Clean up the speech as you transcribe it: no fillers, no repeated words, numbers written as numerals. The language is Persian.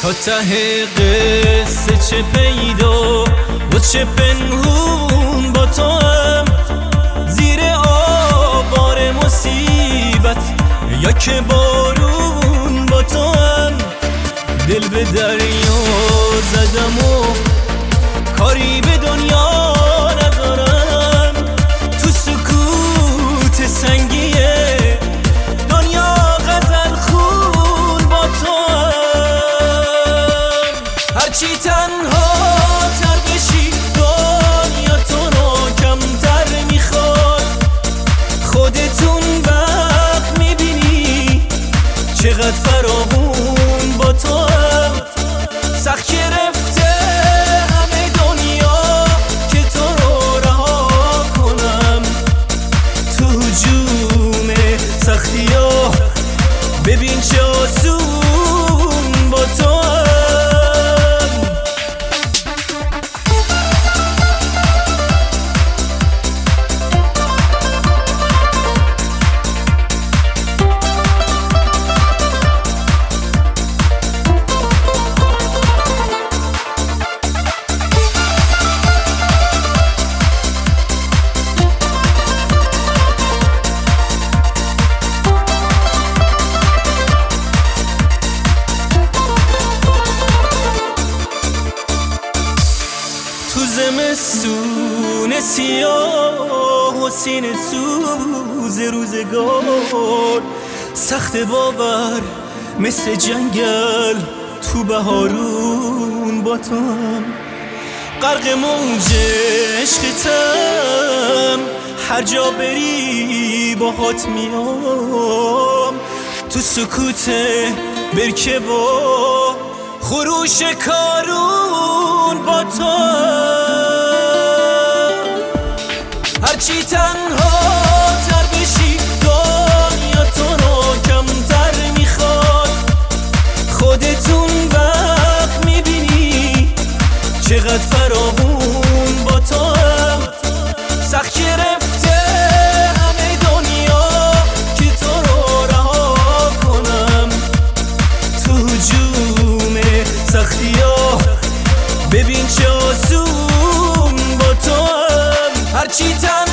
تا ته قصه چه پیدا و چه پنهون با تو هم، زیر آوار مصیبت یا که بارون با تو هم. دل به دریا زدم و کاری به دنیا ندارم، تو سکوت سنگیه دنیا غزل خون با تو هم. هرچی تنها تر بشی دنیا تو رو کمتر میخواد، خودتون وقت میبینی چقدر فراوون با تو هم. سخت گرفته همه دنیا که تو رو رها کنم، تو هجوم سختی ها ببین چه آسون با تو هم. تو زمستون سیاه و سینه سوز روزگار، سخت باور مثل جنگل تو بهارون با تو هم. غرق موج عشقتم هر جا بری باهات میام، تو سکوت برکه و خروش کارون با تو هم. هرچی تنها تر بشی دنیا تو رو کمتر میخواد، خودتون وقت میبینی چقدر فراوون با تو هم. سخت گرفته همه دنیا که تو رو رها کنم، تو هجوم سختی ها ببین چه آسون با تو هم. هرچی تن